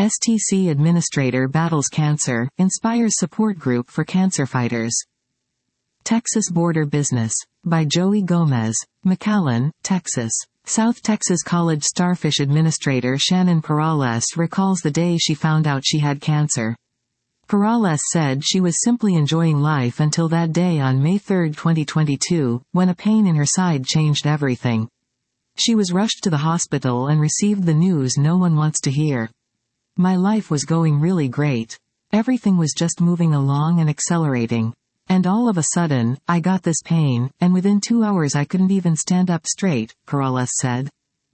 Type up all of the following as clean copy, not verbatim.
STC Administrator Battles Cancer, Inspires Support Group for Cancer Fighters. Texas Border Business. By Joey Gomez. McAllen, Texas. South Texas College Starfish Administrator Shannon Perales recalls the day she found out she had cancer. Perales said she was simply enjoying life until that day on May 3, 2022, when a pain in her side changed everything. She was rushed to the hospital and received the news no one wants to hear. My life was going really great. Everything was just moving along and accelerating. And all of a sudden, I got this pain, and within 2 hours I couldn't even stand up straight, Perales said.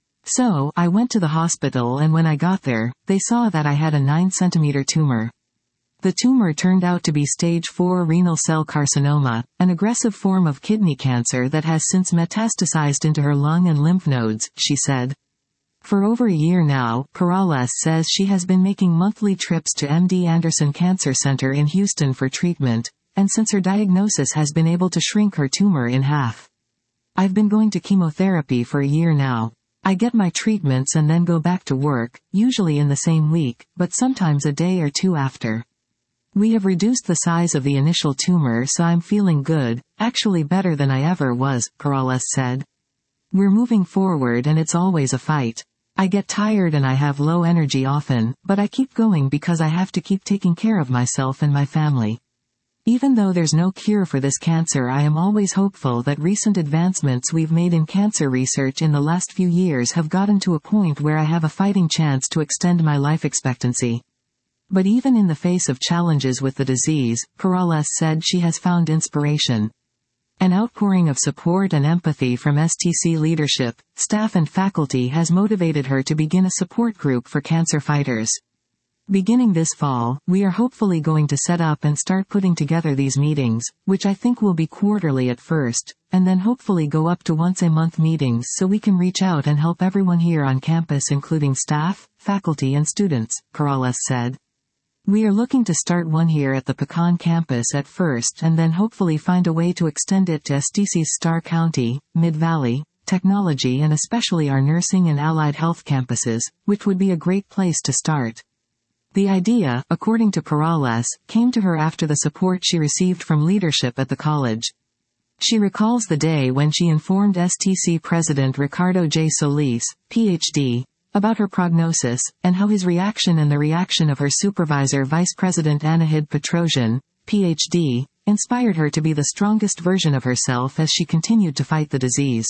So, I went to the hospital, and when I got there, they saw that I had a 9-centimeter tumor. The tumor turned out to be stage 4 renal cell carcinoma, an aggressive form of kidney cancer that has since metastasized into her lung and lymph nodes, she said. For over a year now, Perales says she has been making monthly trips to MD Anderson Cancer Center in Houston for treatment, and since her diagnosis has been able to shrink her tumor in half. I've been going to chemotherapy for a year now. I get my treatments and then go back to work, usually in the same week, but sometimes a day or two after. We have reduced the size of the initial tumor, so I'm feeling good, actually better than I ever was, Perales said. We're moving forward and it's always a fight. I get tired and I have low energy often, but I keep going because I have to keep taking care of myself and my family. Even though there's no cure for this cancer, I am always hopeful that recent advancements we've made in cancer research in the last few years have gotten to a point where I have a fighting chance to extend my life expectancy. But even in the face of challenges with the disease, Perales said she has found inspiration. An outpouring of support and empathy from STC leadership, staff and faculty has motivated her to begin a support group for cancer fighters. Beginning this fall, we are hopefully going to set up and start putting together these meetings, which I think will be quarterly at first, and then hopefully go up to once-a-month meetings so we can reach out and help everyone here on campus, including staff, faculty and students, Perales said. We are looking to start one here at the Pecan campus at first and then hopefully find a way to extend it to STC's Star County, Mid-Valley, Technology and especially our nursing and allied health campuses, which would be a great place to start. The idea, according to Perales, came to her after the support she received from leadership at the college. She recalls the day when she informed STC President Ricardo J. Solis, Ph.D., about her prognosis, and how his reaction and the reaction of her supervisor Vice President Anahid Petrosian, Ph.D., inspired her to be the strongest version of herself as she continued to fight the disease.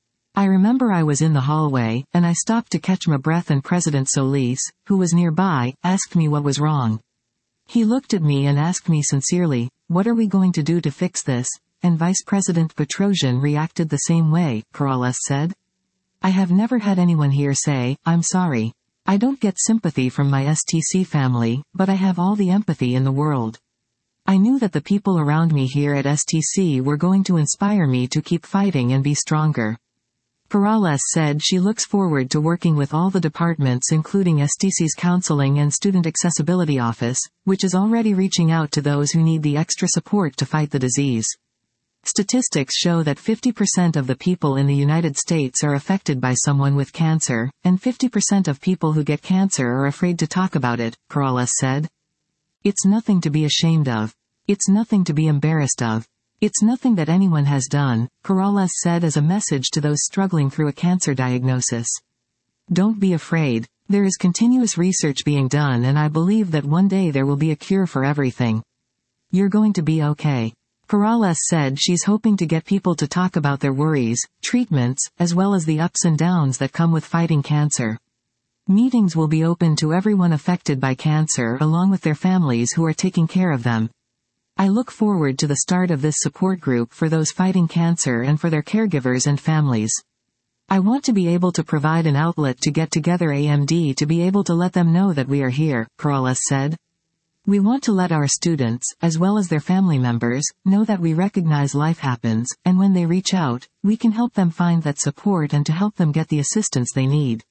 I remember I was in the hallway, and I stopped to catch my breath and President Solis, who was nearby, asked me what was wrong. He looked at me and asked me sincerely, "What are we going to do to fix this?" And Vice President Petrosian reacted the same way, Perales said. I have never had anyone here say, "I'm sorry. I don't get sympathy from my STC family, but I have all the empathy in the world." I knew that the people around me here at STC were going to inspire me to keep fighting and be stronger. Perales said she looks forward to working with all the departments including STC's Counseling and Student Accessibility Office, which is already reaching out to those who need the extra support to fight the disease. Statistics show that 50% of the people in the United States are affected by someone with cancer, and 50% of people who get cancer are afraid to talk about it, Perales said. It's nothing to be ashamed of. It's nothing to be embarrassed of. It's nothing that anyone has done, Perales said as a message to those struggling through a cancer diagnosis. Don't be afraid. There is continuous research being done and I believe that one day there will be a cure for everything. You're going to be okay. Perales said she's hoping to get people to talk about their worries, treatments, as well as the ups and downs that come with fighting cancer. Meetings will be open to everyone affected by cancer along with their families who are taking care of them. I look forward to the start of this support group for those fighting cancer and for their caregivers and families. I want to be able to provide an outlet to get together AMD to be able to let them know that we are here, Perales said. We want to let our students, as well as their family members, know that we recognize life happens, and when they reach out, we can help them find that support and to help them get the assistance they need.